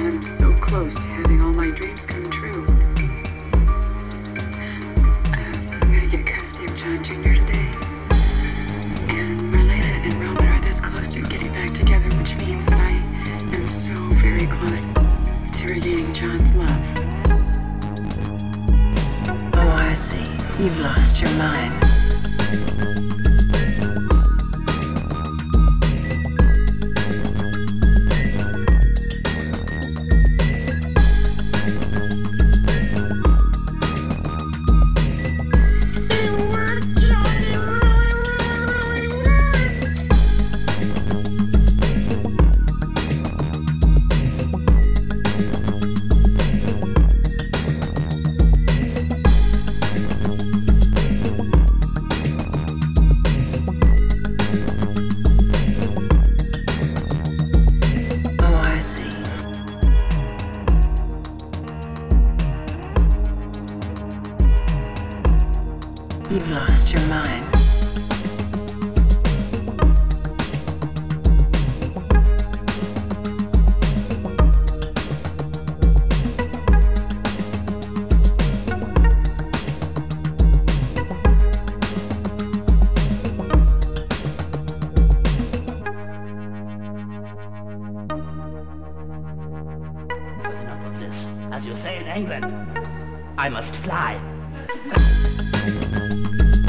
I'm so close to having all my dreams come true. I'm gonna get custody of John Jr. today. And Marlena and Robin are this close to getting back together, which means that I am so very close to regaining John's love. Oh, I see. You've lost your mind. You've lost your mind. Enough of this. As you say in England, I must fly.